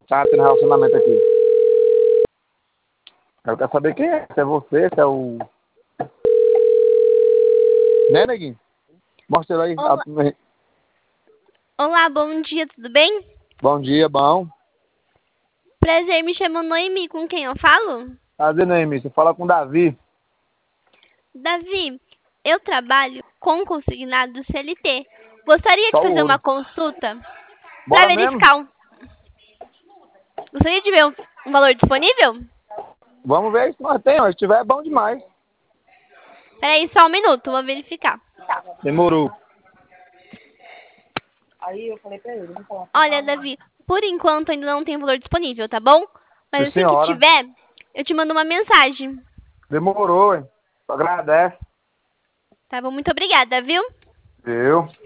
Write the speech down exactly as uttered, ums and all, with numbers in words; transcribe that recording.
tá tendo relacionamento aqui. Eu quero saber quem é. Se é você, se é o... Né, neguinho? Mostra ele aí. Olá. Olá, bom dia, tudo bem? Bom dia, bom. Prazer, me chamo Noemi, com quem eu falo? Prazer, Noemi. Você fala com o Davi. Davi, eu trabalho com consignado C L T. Gostaria de Só o fazer uma ouro. consulta para Bora mesmo? verificar um... Gostaria de ver um, um valor disponível? Vamos ver se nós temos. Se tiver, é bom demais. Peraí, só um minuto, vou verificar. Demorou. Aí eu falei pra ele, vou falar. Olha, Davi, por enquanto ainda não tem valor disponível, tá bom? Sim, Mas assim que senhora. tiver, eu te mando uma mensagem. Demorou, hein? Agradece. Tá bom? Muito obrigada, viu? Viu?